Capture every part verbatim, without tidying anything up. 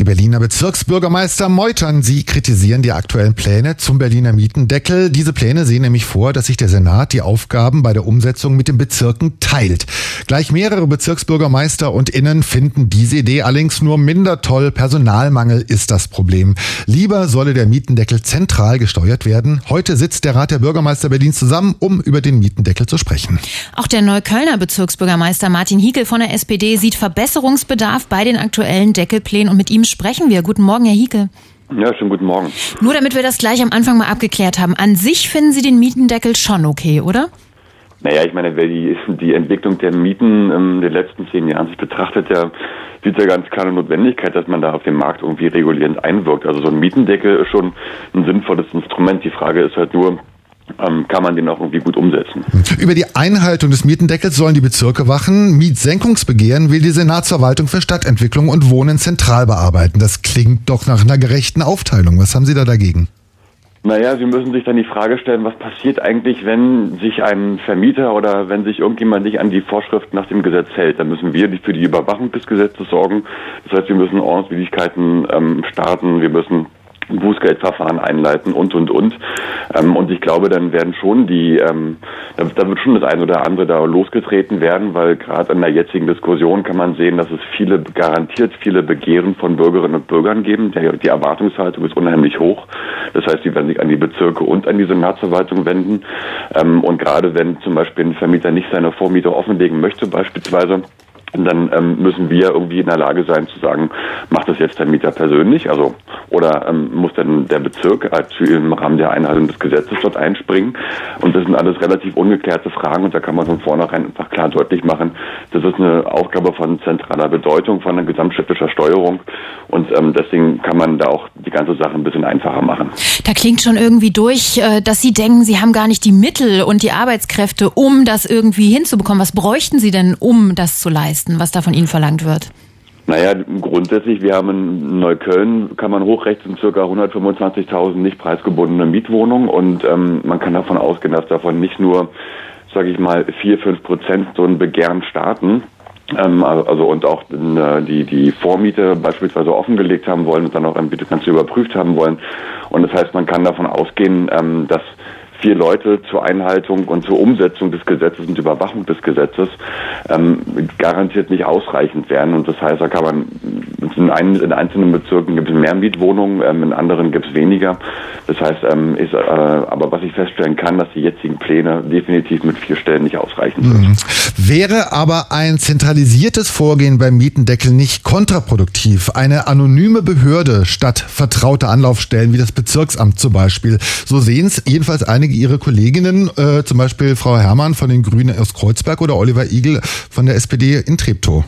Berliner Bezirksbürgermeister meutern. Sie kritisieren die aktuellen Pläne zum Berliner Mietendeckel. Diese Pläne sehen nämlich vor, dass sich der Senat die Aufgaben bei der Umsetzung mit den Bezirken teilt. Gleich mehrere Bezirksbürgermeister und Innen finden diese Idee allerdings nur minder toll. Personalmangel ist das Problem. Lieber solle der Mietendeckel zentral gesteuert werden. Heute sitzt der Rat der Bürgermeister Berlins zusammen, um über den Mietendeckel zu sprechen. Auch der Neuköllner Bezirksbürgermeister Martin Hickel von der S P D sieht Verbesserungsbedarf bei den aktuellen Deckelplänen und mit ihm sprechen wir. Guten Morgen, Herr Hickel. Ja, schönen guten Morgen. Nur damit wir das gleich am Anfang mal abgeklärt haben. An sich finden Sie den Mietendeckel schon okay, oder? Naja, ich meine, wer die, die Entwicklung der Mieten in den letzten zehn Jahren sich betrachtet, ja, sieht ja ganz klar eine Notwendigkeit, dass man da auf den Markt irgendwie regulierend einwirkt. Also so ein Mietendeckel ist schon ein sinnvolles Instrument. Die Frage ist halt nur, kann man den auch irgendwie gut umsetzen. Über die Einhaltung des Mietendeckels sollen die Bezirke wachen. Mietsenkungsbegehren will die Senatsverwaltung für Stadtentwicklung und Wohnen zentral bearbeiten. Das klingt doch nach einer gerechten Aufteilung. Was haben Sie da dagegen? Naja, Sie müssen sich dann die Frage stellen, was passiert eigentlich, wenn sich ein Vermieter oder wenn sich irgendjemand nicht an die Vorschriften nach dem Gesetz hält. Dann müssen wir für die Überwachung des Gesetzes sorgen. Das heißt, wir müssen Ordnungswidrigkeiten ähm, starten, wir müssen Bußgeldverfahren einleiten und, und, und. Ähm, und ich glaube, dann werden schon die, ähm, da, da wird schon das eine oder andere da losgetreten werden, weil gerade in der jetzigen Diskussion kann man sehen, dass es viele, garantiert viele Begehren von Bürgerinnen und Bürgern geben. Die, die Erwartungshaltung ist unheimlich hoch. Das heißt, sie werden sich an die Bezirke und an die Senatsverwaltung wenden. Ähm, und gerade wenn zum Beispiel ein Vermieter nicht seine Vormiete offenlegen möchte beispielsweise, und dann ähm, müssen wir irgendwie in der Lage sein zu sagen, macht das jetzt der Mieter persönlich, also oder ähm, muss dann der Bezirk als im Rahmen der Einhaltung des Gesetzes dort einspringen? Und das sind alles relativ ungeklärte Fragen und da kann man von vornherein einfach klar deutlich machen, das ist eine Aufgabe von zentraler Bedeutung, von einer gesamtstädtischer Steuerung und ähm, deswegen kann man da auch die ganze Sache ein bisschen einfacher machen. Da klingt schon irgendwie durch, dass Sie denken, Sie haben gar nicht die Mittel und die Arbeitskräfte, um das irgendwie hinzubekommen. Was bräuchten Sie denn, um das zu leisten, was da von Ihnen verlangt wird? Naja, grundsätzlich, wir haben in Neukölln, kann man hochrechnen, ca. hundertfünfundzwanzigtausend nicht preisgebundene Mietwohnungen und ähm, man kann davon ausgehen, dass davon nicht nur, sage ich mal, vier, fünf Prozent so ein Begehren starten, ähm, also und auch äh, die die Vormiete beispielsweise offengelegt haben wollen und dann auch ein Bitte-Kannst-du überprüft haben wollen. Und das heißt, man kann davon ausgehen, ähm, dass vier Leute zur Einhaltung und zur Umsetzung des Gesetzes und Überwachung des Gesetzes ähm, garantiert nicht ausreichend werden. Und das heißt, da kann man in, ein, in einzelnen Bezirken gibt es mehr Mietwohnungen, ähm, in anderen gibt es weniger. Das heißt, ähm, ist, äh, aber was ich feststellen kann, dass die jetzigen Pläne definitiv mit vier Stellen nicht ausreichen sind. Mhm. Wäre aber ein zentralisiertes Vorgehen beim Mietendeckel nicht kontraproduktiv? Eine anonyme Behörde statt vertraute Anlaufstellen wie das Bezirksamt zum Beispiel. So sehen es jedenfalls einige Ihre Kolleginnen, äh, zum Beispiel Frau Herrmann von den Grünen aus Kreuzberg oder Oliver Igel von der S P D in Treptow.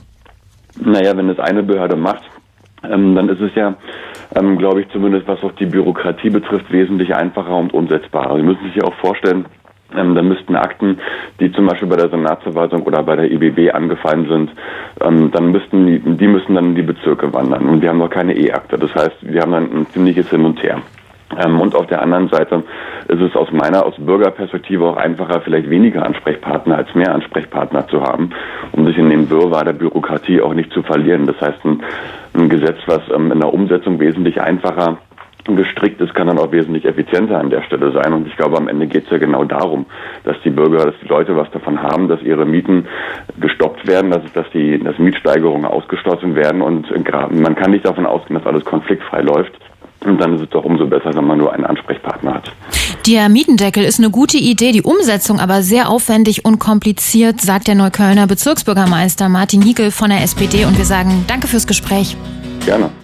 Naja, wenn es eine Behörde macht, ähm, dann ist es ja, ähm, glaube ich, zumindest was auch die Bürokratie betrifft, wesentlich einfacher und umsetzbarer. Sie müssen sich ja auch vorstellen, Ähm, da müssten Akten, die zum Beispiel bei der Senatsverwaltung oder bei der I B B angefallen sind, ähm, dann müssten die, die müssen dann in die Bezirke wandern. Und wir haben noch keine E-Akte. Das heißt, wir haben dann ein ziemliches Hin und Her. Ähm, und auf der anderen Seite ist es aus meiner, aus Bürgerperspektive auch einfacher, vielleicht weniger Ansprechpartner als mehr Ansprechpartner zu haben, um sich in dem Wirrwarr der Bürokratie auch nicht zu verlieren. Das heißt, ein, ein Gesetz, was ähm, in der Umsetzung wesentlich einfacher gestrickt ist, kann dann auch wesentlich effizienter an der Stelle sein. Und ich glaube, am Ende geht es ja genau darum, dass die Bürger, dass die Leute was davon haben, dass ihre Mieten gestoppt werden, dass, dass die dass Mietsteigerungen ausgeschlossen werden. Und man kann nicht davon ausgehen, dass alles konfliktfrei läuft. Und dann ist es doch umso besser, wenn man nur einen Ansprechpartner hat. Der Mietendeckel ist eine gute Idee, die Umsetzung aber sehr aufwendig und kompliziert, sagt der Neuköllner Bezirksbürgermeister Martin Hickel von der S P D. Und wir sagen Danke fürs Gespräch. Gerne.